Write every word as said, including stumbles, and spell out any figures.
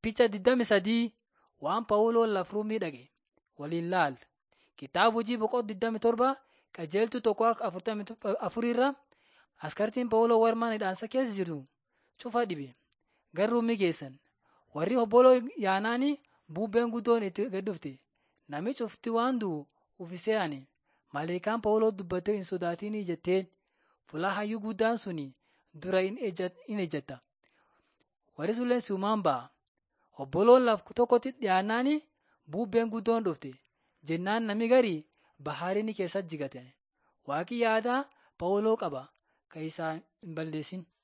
Picha digdami sadii waan Phaawuloon lafruu dhaqe waliin laal. Kitaaba hojii boqonnaa digdami torba qajeeltuu tokko afurtamii afur irra askartiin Phaawuloo warmaan hidhaansa keessa jirtu cufa dhibe. Garuu migeessan. Warri obboloo yaanaanii bubbeen guddoon itti gad dhufte. Namichi ufti waan du'u uffisee aane. Maleekaan Phaawuloo dubbattee hin sodaatinii jetteen fuula hayyuu guddaan suni dura in ejjata. Warri sullee si'umaan ba'a. Obboloon laf tokkotti dhiyaannaani bubbeen guddoon dhufte. Jennaan nami garii baharini keessa jigate. Waaqi yaadaa Phaawuloo qaba kan isaa hin balleessin.